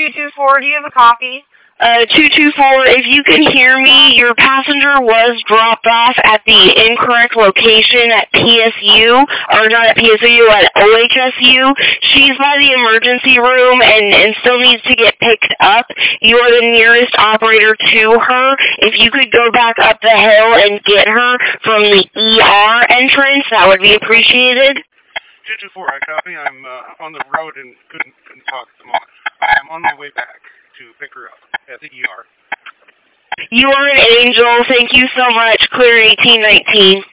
224, do you have a copy? 224, if you can hear me, your passenger was dropped off at the incorrect location at PSU, or not at PSU, at OHSU. She's by the emergency room and still needs to get picked up. You are the nearest operator to her. If you could go back up the hill and get her from the ER entrance, that would be appreciated. 224, I copy. I'm on the road and couldn't talk at the moment. I'm on my way back to pick her up at the ER. You are an angel. Thank you so much. Clear 1819.